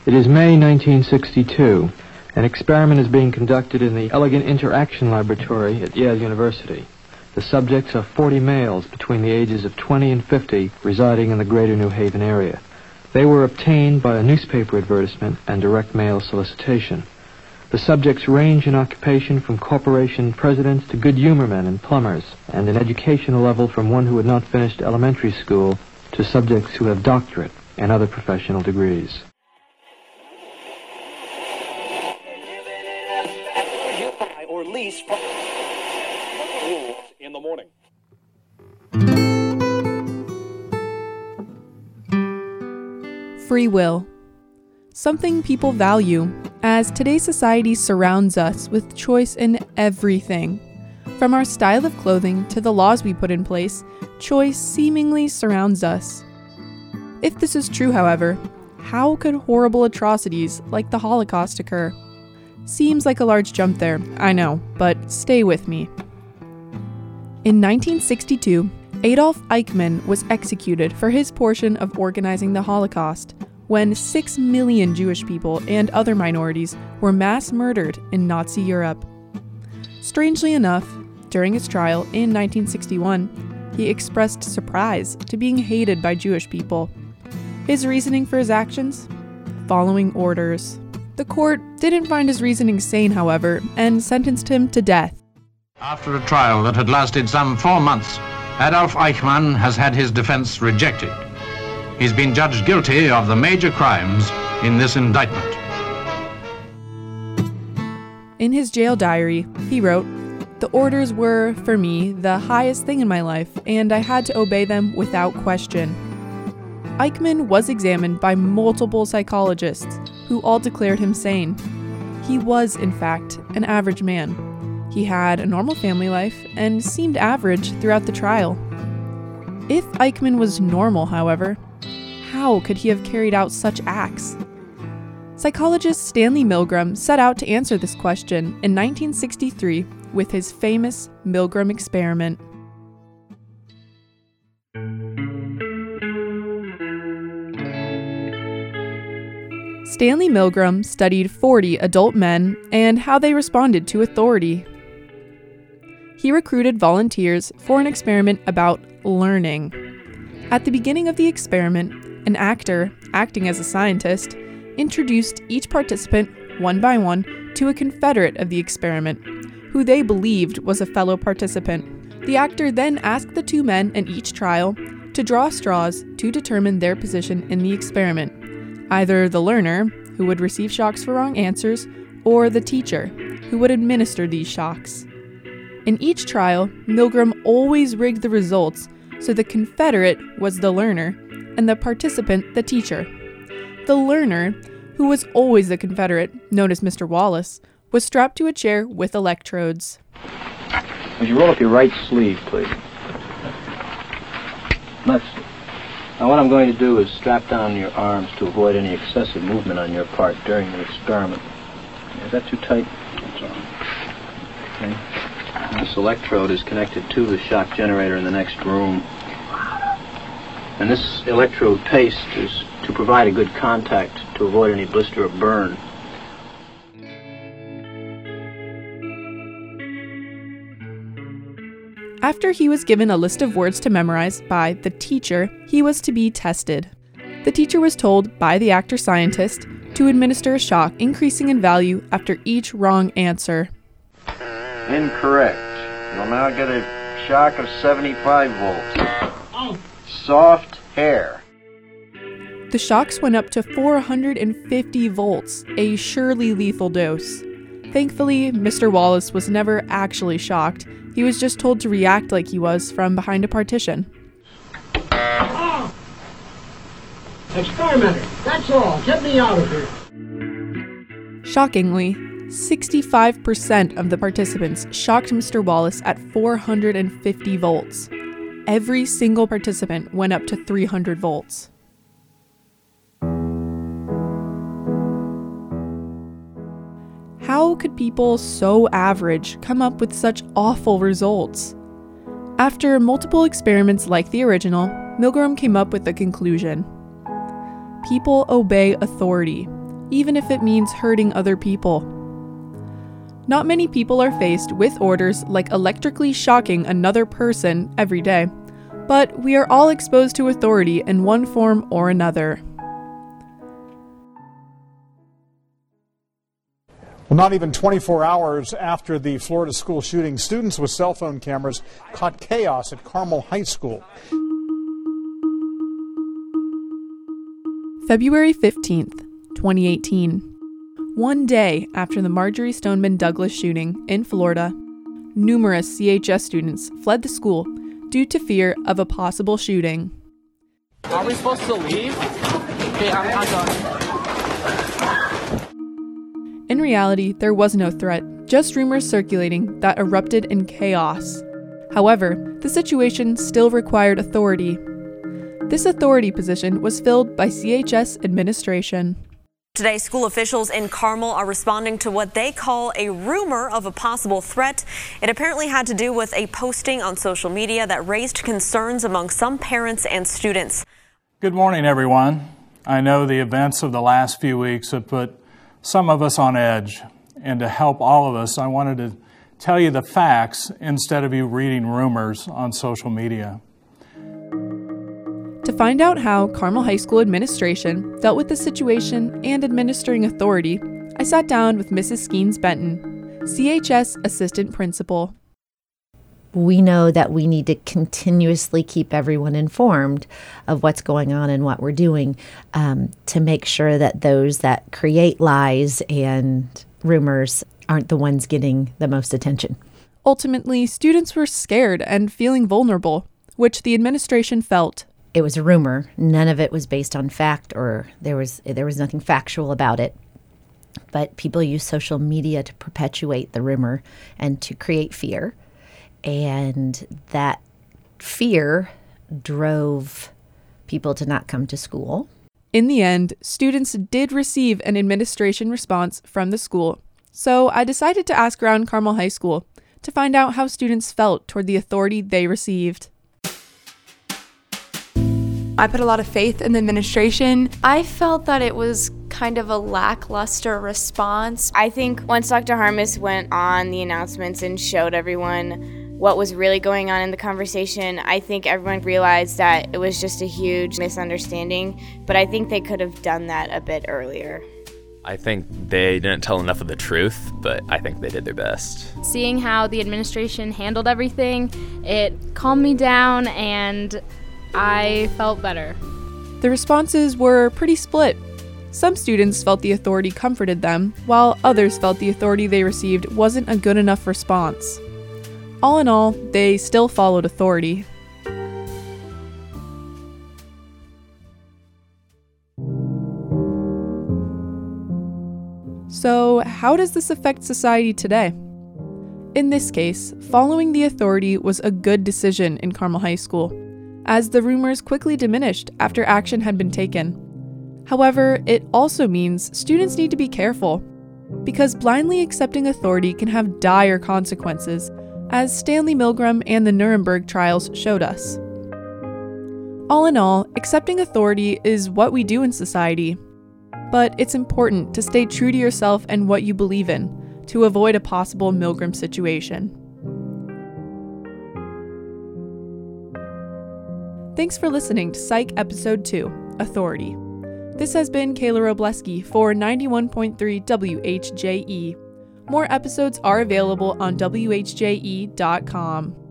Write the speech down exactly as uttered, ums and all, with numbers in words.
It is May nineteen sixty-two. An experiment is being conducted in the Elegant Interaction Laboratory at Yale University. The subjects are forty males between the ages of twenty and fifty residing in the greater New Haven area. They were obtained by a newspaper advertisement and direct mail solicitation. The subjects range in occupation from corporation presidents to good humor men and plumbers, and in educational level from one who had not finished elementary school to subjects who have doctorate and other professional degrees. Or lease in the morning. Free will. Something people value, as today's society surrounds us with choice in everything. From our style of clothing to the laws we put in place, choice seemingly surrounds us. If this is true, however, how could horrible atrocities like the Holocaust occur? Seems like a large jump there, I know, but stay with me. In nineteen sixty-two, Adolf Eichmann was executed for his portion of organizing the Holocaust, when six million Jewish people and other minorities were mass murdered in Nazi Europe. Strangely enough, during his trial in nineteen sixty-one, he expressed surprise to being hated by Jewish people. His reasoning for his actions? Following orders. The court didn't find his reasoning sane, however, and sentenced him to death. After a trial that had lasted some four months, Adolf Eichmann has had his defense rejected. He's been judged guilty of the major crimes in this indictment. In his jail diary, he wrote, "The orders were, for me, the highest thing in my life, and I had to obey them without question." Eichmann was examined by multiple psychologists, who all declared him sane. He was, in fact, an average man. He had a normal family life and seemed average throughout the trial. If Eichmann was normal, however, how could he have carried out such acts? Psychologist Stanley Milgram set out to answer this question in nineteen sixty-three with his famous Milgram experiment. Stanley Milgram studied forty adult men and how they responded to authority. He recruited volunteers for an experiment about learning. At the beginning of the experiment, an actor, acting as a scientist, introduced each participant, one by one, to a confederate of the experiment, who they believed was a fellow participant. The actor then asked the two men in each trial to draw straws to determine their position in the experiment, either the learner, who would receive shocks for wrong answers, or the teacher, who would administer these shocks. In each trial, Milgram always rigged the results so the confederate was the learner and the participant the teacher. The learner, who was always the confederate, known as Mister Wallace, was strapped to a chair with electrodes. Would you roll up your right sleeve, please? Left. Now what I'm going to do is strap down your arms to avoid any excessive movement on your part during the experiment. Is that too tight? That's all right. Okay. This electrode is connected to the shock generator in the next room. And this electrode paste is to provide a good contact to avoid any blister or burn. After he was given a list of words to memorize by the teacher, he was to be tested. The teacher was told by the actor scientist to administer a shock increasing in value after each wrong answer. Incorrect. You'll now get a shock of seventy-five volts. Soft hair. The shocks went up to four hundred fifty volts, a surely lethal dose. Thankfully, Mister Wallace was never actually shocked. He was just told to react like he was from behind a partition. Oh. Experimenter, that's all. Get me out of here. Shockingly, sixty-five percent of the participants shocked Mister Wallace at four hundred fifty volts. Every single participant went up to three hundred volts. How could people so average come up with such awful results? After multiple experiments like the original, Milgram came up with a conclusion. People obey authority. even if it means hurting other people. Not many people are faced with orders like electrically shocking another person every day, but we are all exposed to authority in one form or another. Well, not even twenty-four hours after the Florida school shooting, students with cell phone cameras caught chaos at Carmel High School. February fifteenth, twenty eighteen. One day after the Marjory Stoneman Douglas shooting in Florida, numerous C H S students fled the school due to fear of a possible shooting. Are we supposed to leave? Okay, I'm, I'm done. In reality, there was no threat, just rumors circulating that erupted in chaos. However, the situation still required authority. This authority position was filled by C H S administration. Today, school officials in Carmel are responding to what they call a rumor of a possible threat. It apparently had to do with a posting on social media that raised concerns among some parents and students. Good morning, everyone. I know the events of the last few weeks have put some of us on edge, and to help all of us, I wanted to tell you the facts instead of you reading rumors on social media. To find out how Carmel High School administration dealt with the situation and administering authority, I sat down with Missus Skeens Benton, C H S assistant principal. We know that we need to continuously keep everyone informed of what's going on and what we're doing um, to make sure that those that create lies and rumors aren't the ones getting the most attention. Ultimately, students were scared and feeling vulnerable, which the administration felt. It was a rumor. None of it was based on fact, or there was there was nothing factual about it. But people use social media to perpetuate the rumor and to create fear. And that fear drove people to not come to school. In the end, students did receive an administration response from the school. So I decided to ask around Carmel High School to find out how students felt toward the authority they received. I put a lot of faith in the administration. I felt that it was kind of a lackluster response. I think once Doctor Harmis went on the announcements and showed everyone what was really going on in the conversation, I think everyone realized that it was just a huge misunderstanding, but I think they could have done that a bit earlier. I think they didn't tell enough of the truth, but I think they did their best. Seeing how the administration handled everything, it calmed me down and I felt better. The responses were pretty split. Some students felt the authority comforted them, while others felt the authority they received wasn't a good enough response. All in all, they still followed authority. So, how does this affect society today? In this case, following the authority was a good decision in Carmel High School, as the rumors quickly diminished after action had been taken. However, it also means students need to be careful, because blindly accepting authority can have dire consequences, as Stanley Milgram and the Nuremberg trials showed us. All in all, accepting authority is what we do in society, but it's important to stay true to yourself and what you believe in to avoid a possible Milgram situation. Thanks for listening to Psych Episode two, Authority. This has been Kayla Robleski for ninety-one point three W H J E. More episodes are available on W H J E dot com.